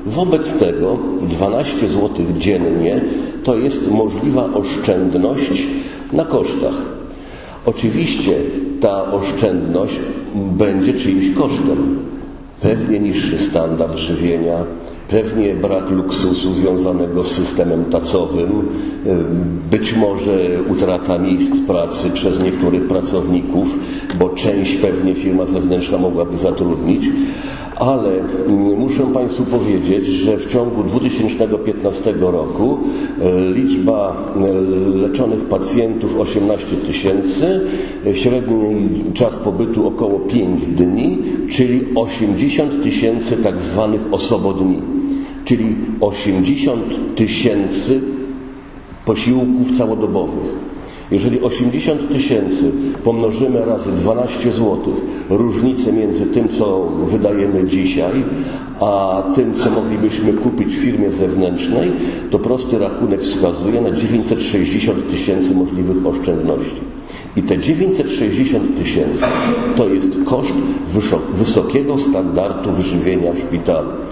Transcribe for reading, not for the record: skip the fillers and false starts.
Wobec tego 12 zł dziennie to jest możliwa oszczędność na kosztach. Oczywiście ta oszczędność będzie czyimś kosztem. Pewnie niższy standard żywienia, pewnie brak luksusu związanego z systemem tacowym, być może utrata miejsc pracy przez niektórych pracowników, bo część pewnie firma zewnętrzna mogłaby zatrudnić, ale muszę Państwu powiedzieć, że w ciągu 2015 roku liczba leczonych pacjentów 18 000, średni czas pobytu około 5 dni, czyli 80 000 tak zwanych osobodni, czyli 80 000 posiłków całodobowych. Jeżeli 80 000 pomnożymy razy 12 zł, różnicę między tym, co wydajemy dzisiaj, a tym, co moglibyśmy kupić w firmie zewnętrznej, to prosty rachunek wskazuje na 960 000 możliwych oszczędności. I te 960 000 to jest koszt wysokiego standardu wyżywienia w szpitalu.